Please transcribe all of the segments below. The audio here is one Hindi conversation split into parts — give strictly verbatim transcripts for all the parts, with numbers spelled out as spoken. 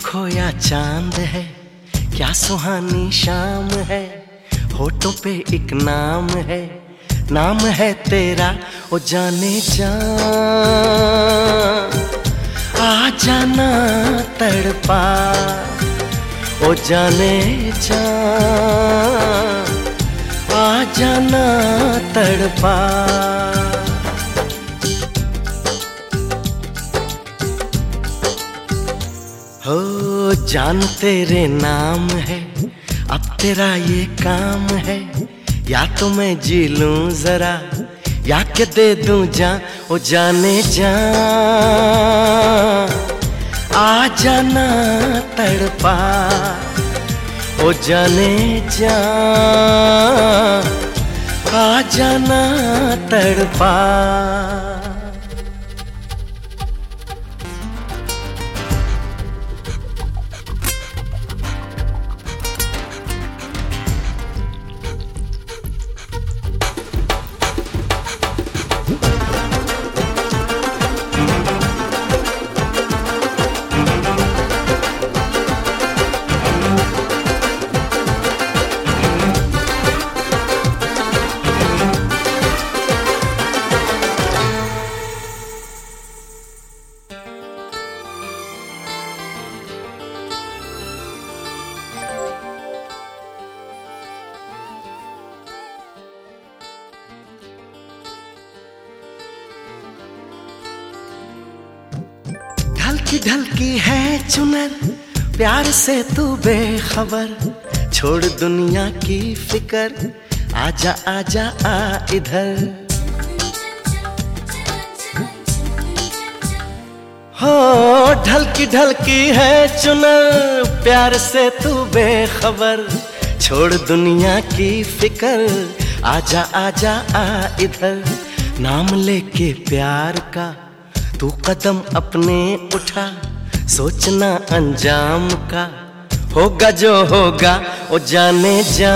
खोया चांद है, क्या सुहानी शाम है। होठों पे एक नाम है, नाम है तेरा ओ जाने जा। आ जाना तड़पा ओ जाने जा, आ जाना तड़पा। हो जान तेरे नाम है, अब तेरा ये काम है। या तो मैं जी लूं जरा, या के दे दूं जान ओ जाने जा। आ जाना तड़पा ओ जाने जा, आ जाना तड़पा। ढलकी ढलकी है चुनर, प्यार से तू बेखबर। छोड़ दुनिया की फिकर, आजा आजा आ इधर। हो ढलकी ढलकी है चुनर, प्यार से तू बेखबर। छोड़ दुनिया की फिकर, आजा आजा आ इधर। नाम लेके प्यार का तू कदम अपने उठा, सोचना अंजाम का होगा जो होगा ओ जाने जा।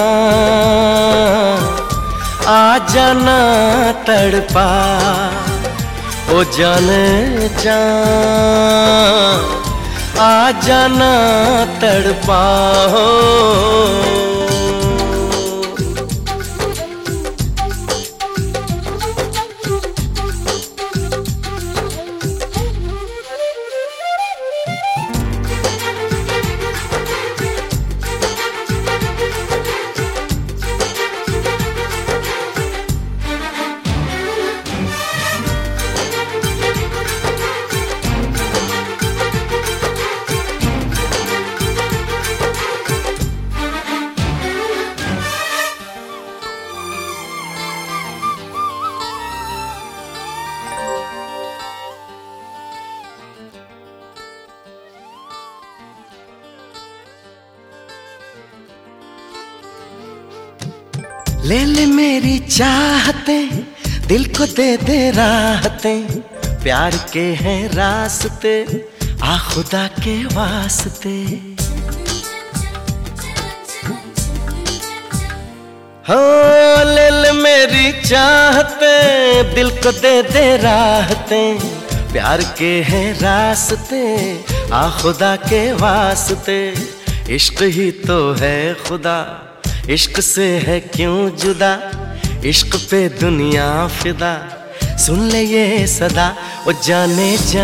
आ जाना तड़पा ओ जाने जा, आ जाना तड़पा हो। ले ले मेरी चाहते, दिल को दे दे राहतें। प्यार के हैं रास्ते, आ खुदा के वास्ते। हो ले ले मेरी चाहते, दिल को दे दे राहतें। प्यार के हैं रास्ते, आ खुदा के वास्ते। इश्क ही तो है खुदा, इश्क से है क्यों जुदा। इश्क पे दुनिया फिदा, सुन ले ये सदा ओ जाने जा।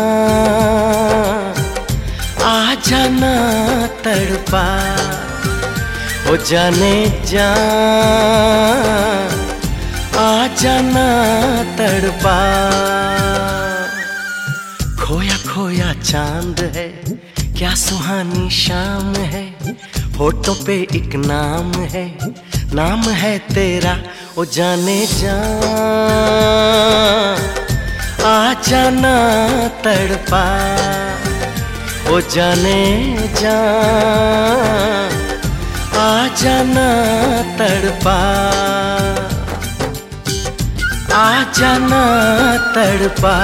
आ जाना तड़पा ओ जाने जा, आ जाना तड़पा। खोया खोया चांद है, क्या सुहानी शाम है। होठों पे एक नाम है, नाम है तेरा ओ जाने जा। आ जाना तड़पा ओ जाने जा, आ जाना तड़पा। आ जाना तड़पा,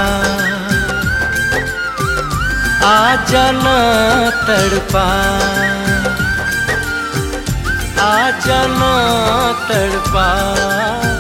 आ जाना तड़पा। आ जाना तड़पा।